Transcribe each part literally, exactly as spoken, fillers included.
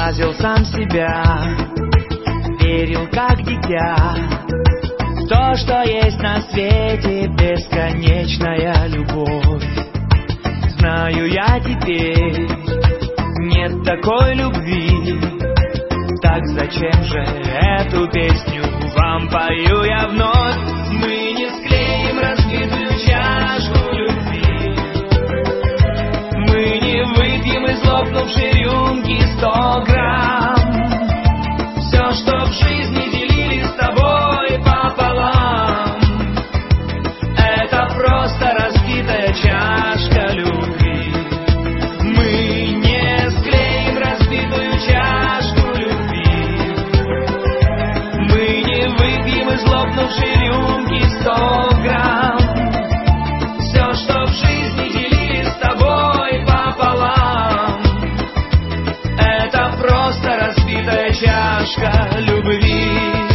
сглазил сам себя, верил как дитя в то, что есть на свете бесконечная любовь. Знаю я теперь, нет такой любви, так зачем же эту песню вам пою я вновь? Мы не склеим разбитую чашку любви, мы не выпьем из лопнувшей рюмки сто грамм. Все, что в жизни делили с тобой пополам, это просто разбитая чашка любви. Мы не склеим разбитую чашку любви, мы не выпьем из лопнувшей рюмки сто грамм. Все, что в жизни делили с тобой пополам, это просто разбитая чашка любви.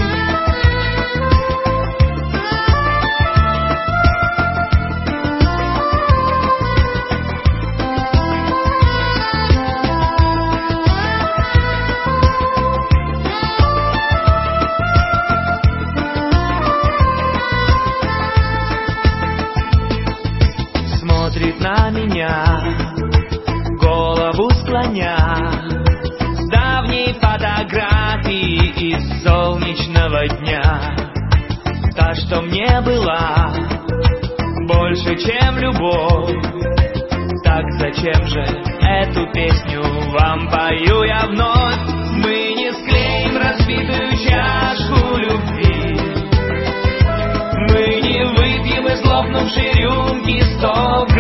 Смотрит на меня, голову склоня, с давней фотографии из солнечного дня. Та, что мне была больше, чем любовь, так зачем же эту песню вам пою я вновь? Мы не склеим разбитую чашку любви, мы не выпьем из лопнувшей рюмки сто